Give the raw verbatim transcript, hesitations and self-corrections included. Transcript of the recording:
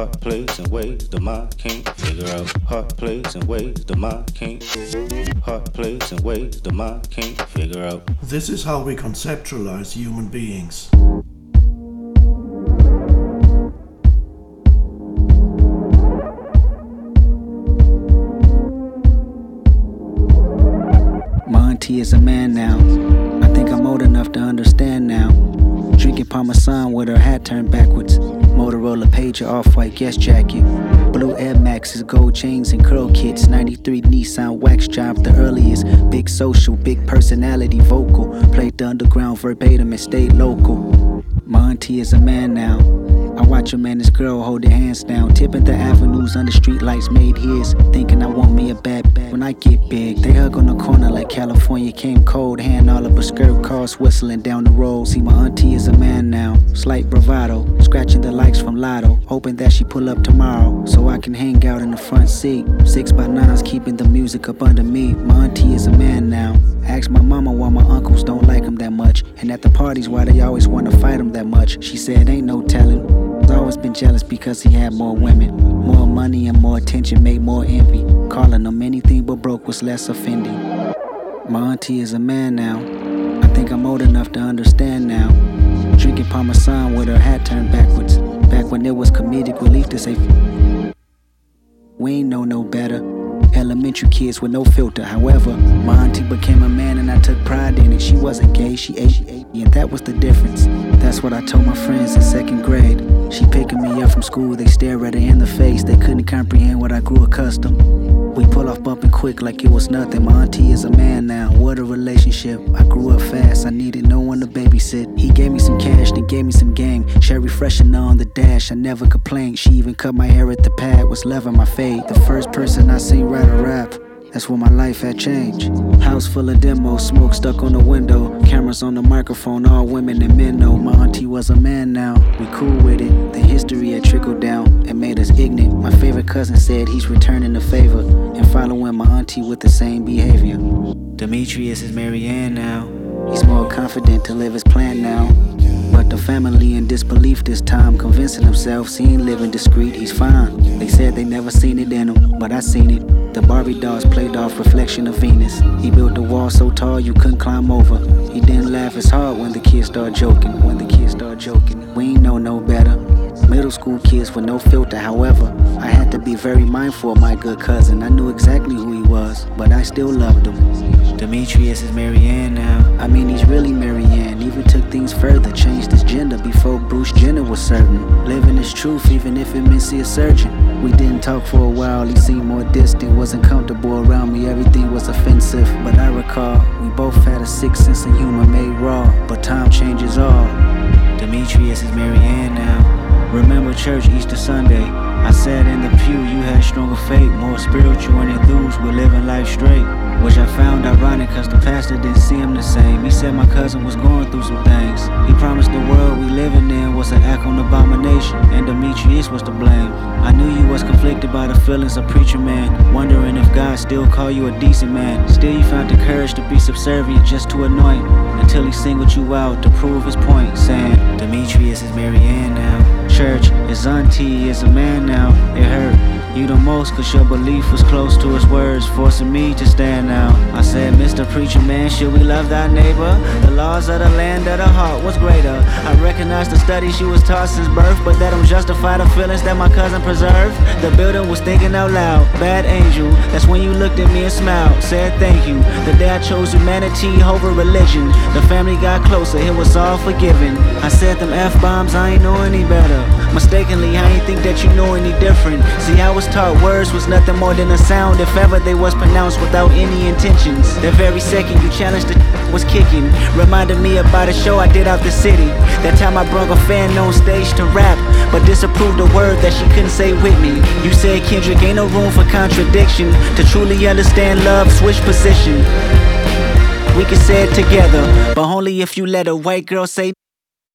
Hot plays and ways the mind can't figure out. Hot plays and ways the mind can't. Hot plays and ways the mind can't figure out. This is how we conceptualize human beings. My auntie is a man now. I think I'm old enough to understand now. Drinking Parmesan with her hat turned backwards. Motorola pager, off-white guest jacket. Blue Air Maxes, gold chains and curl kits. ninety-three Nissan wax job, the earliest. Big social, big personality, vocal. Played the underground verbatim and stayed local. My auntie is a man now. I watch him and his girl hold their hands down. Tipping the avenues under streetlights made his. Thinking I want me a bad bag when I get big. They hug on the corner like California came cold. Hand all of her skirt cars whistling down the road. See, my auntie is a man now. Slight bravado, scratching the likes from Lotto. Hoping that she pull up tomorrow so I can hang out in the front seat. Six by nines keeping the music up under me. My auntie is a man now. Ask my mama why my uncles don't like him that much. And at the parties why they always wanna fight him that much. She said ain't no telling. I've always been jealous because he had more women. More money and more attention made more envy. Calling him anything but broke was less offending. My auntie is a man now. I think I'm old enough to understand now. Drinking Parmesan with her hat turned backwards. Back when it was comedic relief to say we ain't know no better. Elementary kids with no filter. However, my auntie became a man and I took pride in it. She wasn't gay, she ate, she ate, and that was the difference. That's what I told my friends in second grade. She picking me up from school, they stare at her in the face. They couldn't comprehend what I grew accustomed. We pull off bumping quick like it was nothing. My auntie is a man now, what a relationship. I grew up fast, I needed no one to babysit. He gave me some cash, then gave me some game. Sherry freshener on the dash, I never complained. She even cut my hair at the pad, was loving my fade. The first person I seen write a rap, that's when my life had changed. House full of demos, smoke stuck on the window. Cameras on the microphone, all women and men know. My auntie was a man now, we cool with it. The history had trickled down and made us ignorant. My favorite cousin said he's returning the favor and following my auntie with the same behavior. Demetrius is Marianne now. He's more confident to live his plan now. But the family in disbelief this time, convincing themselves he ain't living discreet, he's fine. They said they never seen it in him, but I seen it. The Barbie dolls played off reflection of Venus. He built the wall so tall you couldn't climb over. He didn't laugh as hard when the kids started joking. When the kids started joking, we ain't know no better. Middle school kids with no filter, however, I had to be very mindful of my good cousin. I knew exactly who he was, but I still loved him. Demetrius is Marianne now. I mean, he's really Marianne. Even took things further, changed his gender before Bruce Jenner was certain. Living his truth, even if it meant see a surgeon. We didn't talk for a while, he seemed more distant. Wasn't comfortable around me, everything was offensive. But I recall, we both had a sick sense of humor made raw. But time changes all. Demetrius is Marianne now. Remember church Easter Sunday. I sat in the pew, you had stronger faith, more spiritual and enthused with living life straight. Which I found ironic cause the pastor didn't see him the same. He said my cousin was going through some things. He promised the world we living in was an act on abomination, and Demetrius was to blame. I knew you was conflicted by the feelings of preacher man, wondering if God still call you a decent man. Still you found the courage to be subservient just to annoy him, until he singled you out to prove his point, saying Demetrius is Marianne now. Church, his auntie is a man now. It hurt you the most cause your belief was close to his words, forcing me to stand out. I said, Mister Preacher Man, should we love thy neighbor? The laws of the land of the heart was greater. I recognize the studies you was taught since birth, but that don't justify the feelings that my cousin preserved. The building was thinking out loud, bad angel. That's when you looked at me and smiled, said thank you. The day I chose humanity over religion, the family got closer, it was all forgiven. I said them F-bombs, I ain't know any better. Mistakenly, I ain't think that you know any different. See, I was taught words was nothing more than a sound, if ever they was pronounced without any intentions. The very second you challenged the was kicking, reminded me about a show I did out the city. That time I brung a fan on stage to rap, but disapproved a word that she couldn't say with me. You said, Kendrick, ain't no room for contradiction. To truly understand love, switch position. We can say it together, but only if you let a white girl say